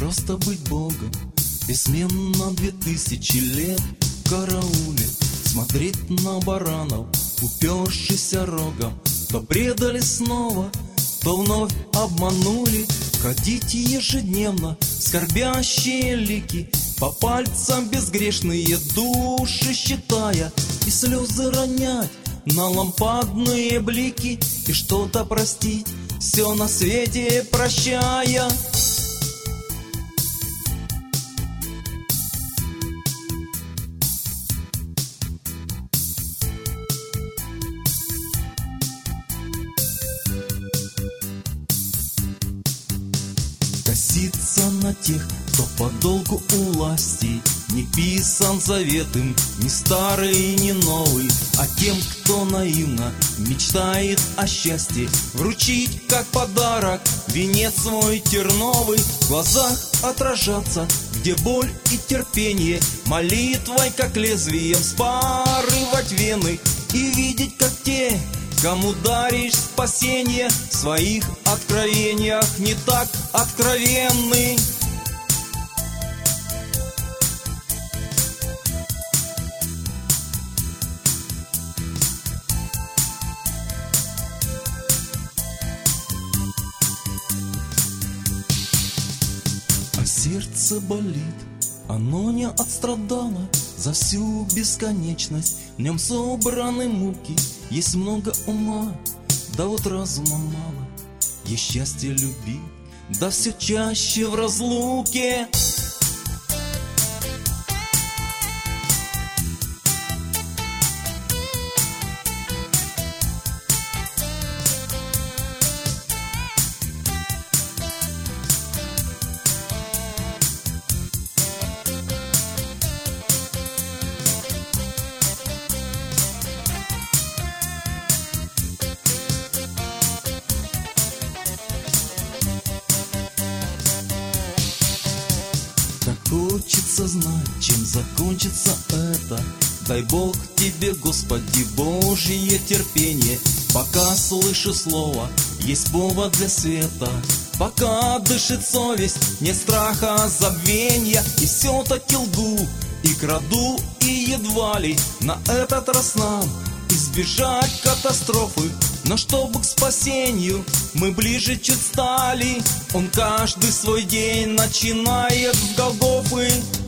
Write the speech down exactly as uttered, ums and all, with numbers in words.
просто быть Богом, бессменно две тысячи лет в карауле, смотреть на баранов, упершися рогом. То предали снова, то вновь обманули, ходить ежедневно скорбящие лики, по пальцам безгрешные души считая, и слезы ронять на лампадные блики, и что-то простить, все на свете прощая. Коситься на тех, кто по долгу у власти, не писан завет им, ни старый, ни новый, а тем, кто наивно мечтает о счастье, вручить как подарок венец свой терновый, в глазах отражаться, где боль и терпение, молитвой как лезвием спарывать вены, и видеть, как те, кому даришь спасение, в своих откровениях не так откровенны. А сердце болит, оно не отстрадало за всю бесконечность, в нем собраны муки, есть много ума, да вот разума мало, есть счастье любить, да все чаще в разлуке. Хочется знать, чем закончится это. Дай Бог тебе, Господи, Божье терпение. Пока слышу слово, есть повод для света. Пока дышит совесть, нет страха забвенья. И все-таки лгу и краду, и едва ли на этот раз нам избежать катастрофы. Но чтобы к спасению мы ближе чуть стали, он каждый свой день начинает с Голгофы.